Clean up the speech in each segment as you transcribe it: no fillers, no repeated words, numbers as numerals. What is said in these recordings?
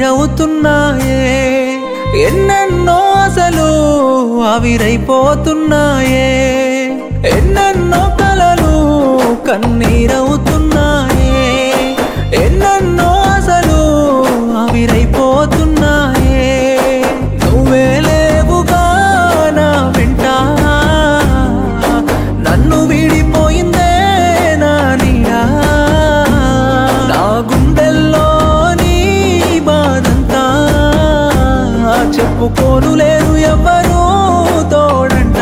కన్నీరవుతున్నాయే ఎన్నెన్నో అసలు ఆవిరైపోతున్నాయే ఎన్నెన్నో కలలు కన్నీరవుతున్నాయే ఎన్నెన్నో అసలు ఆవిరైపోతున్నాయే నువ్వే లేవుగా నా వెంట నన్ను వీడిపోయిందే నా నీడ నా గుండెల్లోని బాధంతా చెప్పుకోను లేరు ఎవ్వరూ తోడంట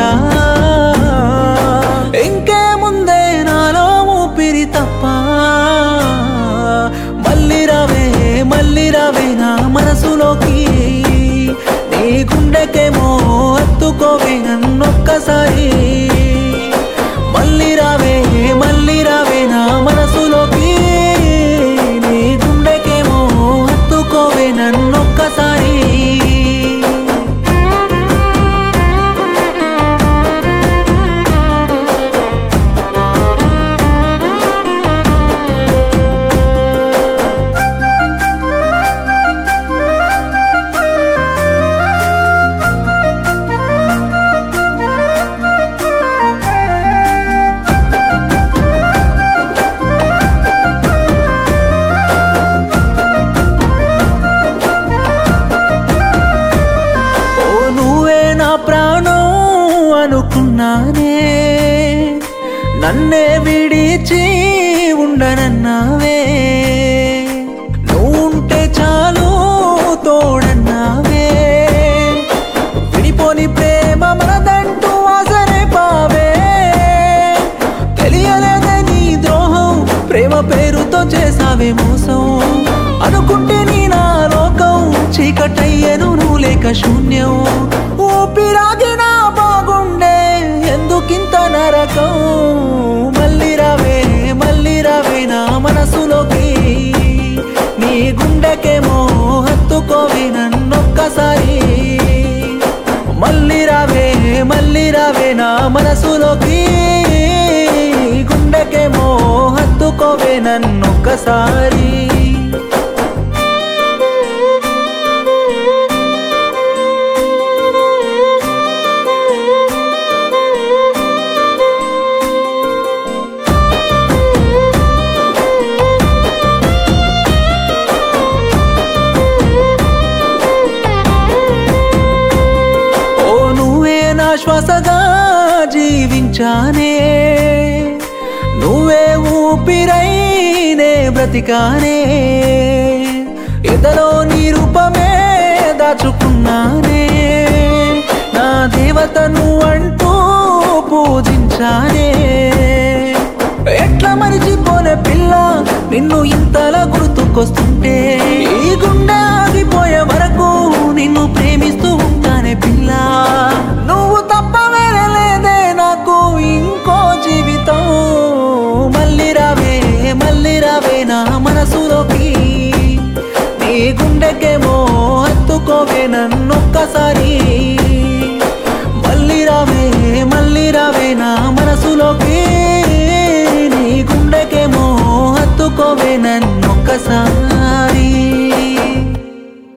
ఇంకేముందే నాలో ఊపిరి తప్ప మళ్ళీ రావే నా మనసులోకి నీ గుండెకేమో హత్తుకోవే నన్నొక్కసారి మళ్ళీ రావే నా మనసులోకి నీ గుండెకేమో హత్తుకోవే నన్నొక్కసారి ప్రాణం అనుకున్నానే నన్నే విడిచి ఉండనన్నావే నువ్వుంటే చాలు తోడన్నావే విడిపోని ప్రేమ మనదంటూ ఆసరే పావే తెలియలేదే నీ ద్రోహం ప్రేమ పేరుతో చేసావే మోసం అనుకుంటే నీ నా లోకం చీకటయ్యను నువ్వు లేక శూన్యం ఊపిరాగినా బాగుండే ఎందుకింత నరకం మళ్ళీ రావే నా మనసులోకి నీ గుండెకేమో హత్తుకోవే నన్నొక్కసారి మళ్ళీ రావే నా మనసులోకి గుండెకేమో హత్తుకోవే నన్నొక్కసారి శ్వాసగా జీవించానే నువ్వే ఊపిరైనే బ్రతికానే ఎదలో నీ రూపమే దాచుకున్నానే నా దేవతను అంటూ పూజించానే ఎట్లా మరిచిపోనే పిల్ల నిన్ను ఇంతలా గుర్తుకొస్తుంటే ఈ గుండె ఆగిపోయే వరకు నిన్ను ప్రేమిస్తూ ఉంటానే పిల్ల నువ్వు తప్ప వేరే లేదే నాకు ఇంకో జీవితం మళ్ళీ రావే నా మనసులోకి నీ గుండెకేమో హత్తుకోవే నన్నొక్కసారి మళ్ళీ రావే నా మనసులోకి నీ గుండెకేమో హత్తుకోవే నన్నొక్కసారి